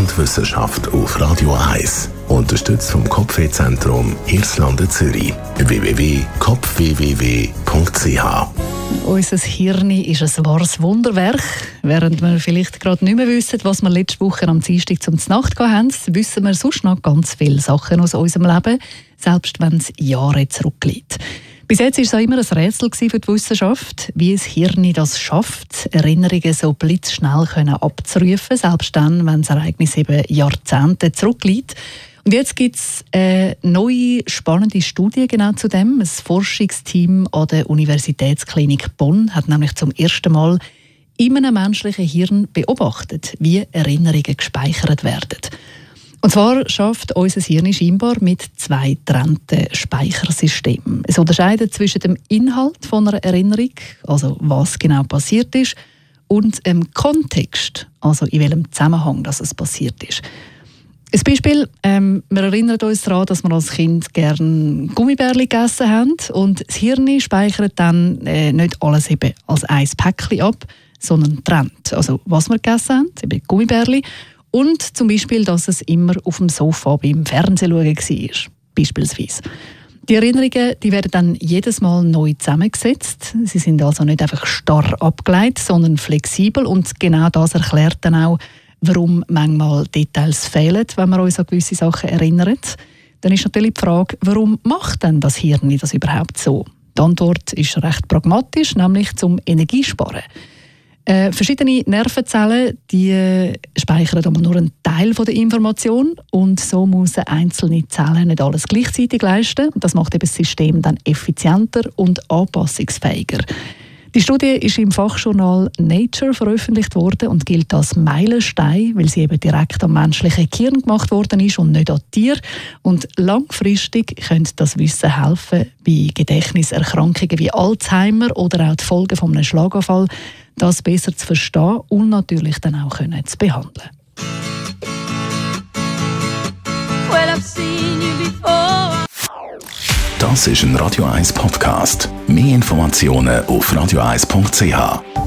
und Wissenschaft auf Radio 1. Unterstützt vom Kopfwehzentrum Irlande Zürich. www.kopfwww.ch. Unser Hirn ist ein wahres Wunderwerk. Während wir vielleicht gerade nicht mehr wissen, was wir letzte Woche am Dienstag zum Nacht haben, wissen wir sonst noch ganz viele Sachen aus unserem Leben, selbst wenn es Jahre zurückliegt. Bis jetzt war es auch immer ein Rätsel für die Wissenschaft, wie das Hirn das schafft, Erinnerungen so blitzschnell abzurufen, selbst dann, wenn das Ereignis eben Jahrzehnte zurückliegt. Und jetzt gibt es eine neue, spannende Studie genau zu dem. Ein Forschungsteam an der Universitätsklinik Bonn hat nämlich zum ersten Mal in einem menschlichen Hirn beobachtet, wie Erinnerungen gespeichert werden. Und zwar schafft unser Hirn scheinbar mit 2 getrennten Speichersystemen. Es unterscheidet zwischen dem Inhalt von einer Erinnerung, also was genau passiert ist, und dem Kontext, also in welchem Zusammenhang es passiert ist. Ein Beispiel, wir erinnern uns daran, dass wir als Kind gerne Gummibärchen gegessen haben und das Hirn speichert dann nicht alles eben als ein Päckchen ab, sondern trennt. Also was wir gegessen haben, eben Gummibärchen, und zum Beispiel, dass es immer auf dem Sofa beim Fernsehen schauen war, beispielsweise. Die Erinnerungen werden dann jedes Mal neu zusammengesetzt. Sie sind also nicht einfach starr abgeleitet, sondern flexibel, und genau das erklärt dann auch, warum manchmal Details fehlen, wenn wir uns an gewisse Sachen erinnern. Dann ist natürlich die Frage, warum macht denn das Hirn das überhaupt so? Die Antwort ist recht pragmatisch, nämlich zum Energiesparen. Verschiedene Nervenzellen die speichern aber nur einen Teil der Information, und so muss eine einzelne Zelle nicht alles gleichzeitig leisten. Das macht eben das System dann effizienter und anpassungsfähiger. Die Studie ist im Fachjournal Nature veröffentlicht worden und gilt als Meilenstein, weil sie eben direkt am menschlichen Gehirn gemacht worden ist und nicht an Tieren. Und langfristig könnte das Wissen helfen, bei Gedächtniserkrankungen wie Alzheimer oder auch die Folgen von einem Schlaganfall, das besser zu verstehen und natürlich dann auch zu behandeln. Das ist ein Radio 1 Podcast. Mehr Informationen auf radio1.ch.